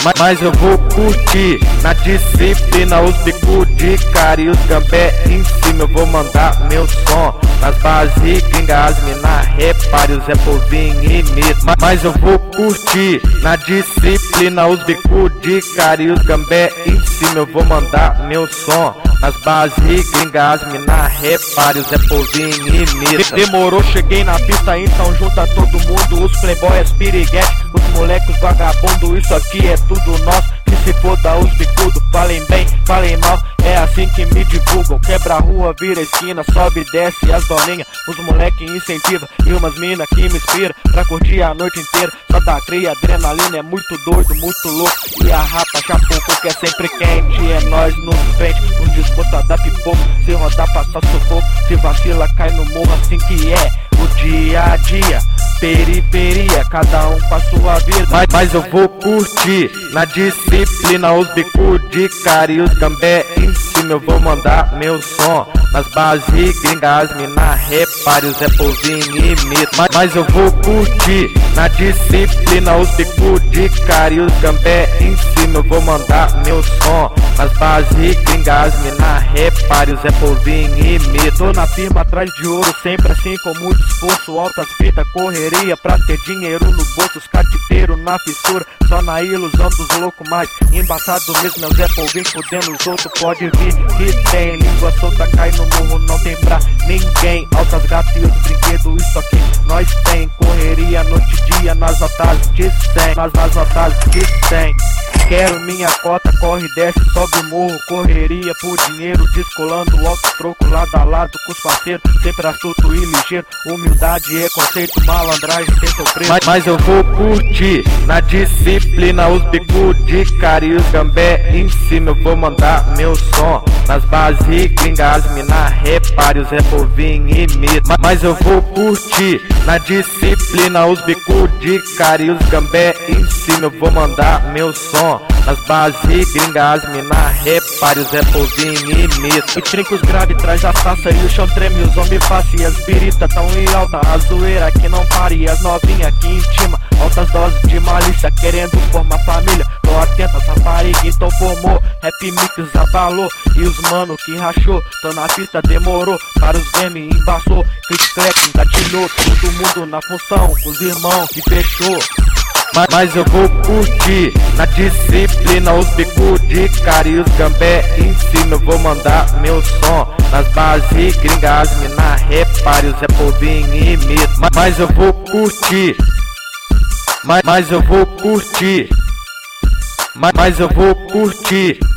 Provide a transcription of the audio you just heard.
Mas eu vou curtir na disciplina, os bico de cara e os gambé em cima. Eu vou mandar meu som nas bases gringas, as mina repare, o Zé Povinho imita. Mas eu vou curtir na disciplina, os bico de cara e os gambé em cima. Eu vou mandar meu som nas bases gringas, as mina repare, o Zé Povinho imita. Demorou, cheguei na pista, então junta todo mundo, os playboy, as piriguete, os moleques vagabundo, isso aqui é tudo nosso. Que se foda os bicudos, falem bem, falem mal, é assim que me divulgam. Quebra a rua, vira a esquina, sobe e desce as doninhas, os moleque incentiva e umas mina que me inspira pra curtir a noite inteira. Só dá cria, adrenalina, é muito doido, muito louco. E a rapa chapuco que é sempre quente, é nós nos frente, os disputa da pipoco. Se rodar passa sufoco, se vacila cai no morro, assim que é o dia a dia. Periferia, cada um com a sua vida. Mas eu vou curtir na disciplina, os bico de cara e os gambé em cima. Eu vou mandar meu som nas bases gringas, as mina repare, o Zé Povinho imita. Mas eu vou curtir na disciplina, os bico de cara e os gambé em cima. Eu vou mandar meu som nas bases gringas, as mina repare, o Zé Povinho imita. Tô na firma atrás de ouro, sempre assim com muito esforço, altas fitas, correria pra ter dinheiro no bolso, os catipeiros na fissura, só na ilusão dos loucos, mais embaçado mesmo é o Zé Povinho fudendo os outros. Pode vir que tem língua solta, cai no morro, não tem pra ninguém. Altas gatas e os brinquedos, isso aqui nós tem. Correria noite e dia nas notas de 100, nas notas de 100. Quero minha cota, corre, desce, sobe morro, correria por dinheiro, descolando logo troco lado a lado com os parceiros, sempre astuto e ligeiro, humildade é conceito, malandragem tem seu preço. Mas eu vou curtir na disciplina, os bico de cara e os gambé em cima. Eu vou mandar meu som nas bases gringas, as mina repare, o Zé Povinho imita. Mas eu vou curtir na disciplina, os bico de cara e os gambé em cima. Eu vou mandar meu som nas bases gringas, as mina repare, o Zé Povinho imita. E trinca os grave, traz a taça e o chão treme, os homens fáceis, as birita tão em alta, a zoeira que não pare, as novinha que intima, altas doses de malícia, querendo formar família. Tô atento, essa rapariga então formou, rap mix abalou, e os mano que rachou, tô na pista demorou, para os game embaçou, click-clack engatilhou, todo mundo na função, os irmãos que fechou. Mas eu vou curtir na disciplina, os bico de cara e os gambé em cima. Eu vou mandar meu som nas bases gringas, as mina repare, o Zé Povinho imita. Mas eu vou curtir, mas eu vou curtir, mas eu vou curtir